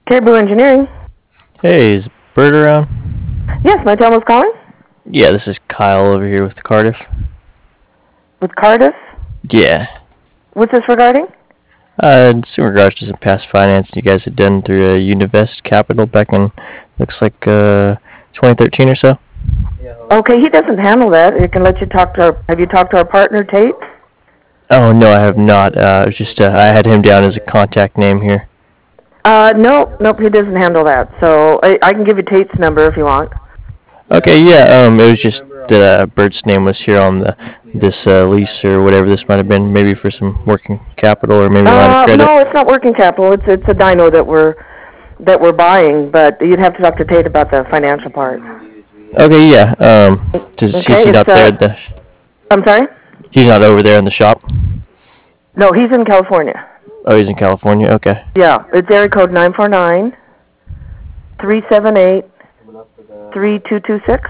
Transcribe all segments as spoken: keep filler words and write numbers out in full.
Caribou Engineering. Hey, is Bert around? Yes, my was calling. Yeah, this is Kyle over here with Cardiff. With Cardiff? Yeah. What's this regarding? Uh, it's in regards to some past finance you guys had done through uh, Univest Capital back in, looks like, uh, twenty thirteen or so. Okay, he doesn't handle that. He can let you talk to our, have you talked to our partner, Tate? Oh, no, I have not. Uh, it was just, uh, I had him down as a contact name here. Uh, no, nope, he doesn't handle that. So I, I can give you Tate's number if you want. Okay, yeah, um, it was just that uh, Bert's name was here on the this uh, lease or whatever this might have been, maybe for some working capital or maybe a line of Uh, credit. no, it's not working capital. It's it's a dyno that we're that we're buying, but you'd have to talk to Tate about the financial part. Okay, yeah, um, does, Okay, he's it's, not there uh, at the, I'm sorry? he's not over there in the shop? No, he's in California. Oh, he's in California, okay. Yeah, it's area code nine four nine, three seven eight, three two two six.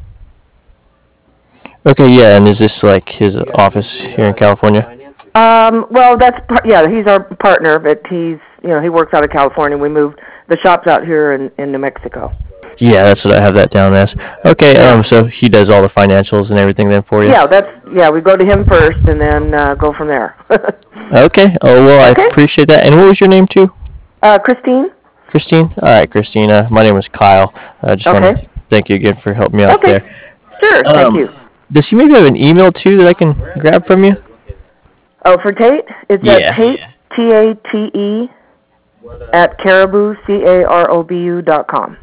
Okay, yeah, and is this like his office here in California? Um, well, that's, par- yeah, he's our partner, but he's, you know, he works out of California. We moved the shops out here in, in New Mexico. Yeah, that's what I have that down as. Okay, um, so he does all the financials and everything then for you? Yeah, that's, yeah, we go to him first and then uh, go from there. Okay, oh, well, Okay. I appreciate that. And what was your name, too? uh, Christine? Christine? All right, Christina. My name was Kyle. I just want Okay. to thank you again for helping me out Okay. there. Sure, thank Um, you. Does he maybe have an email, too, that I can grab from you? Oh, for Tate? It's Yeah. at Tate, T A T E, at Caribou, C A R O B U dot com.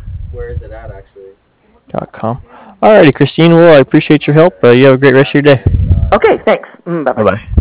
Dot com. All righty, Christine. Well, I appreciate your help. Uh, you have a great rest of your day. Okay, thanks. Mm, bye-bye. Bye-bye.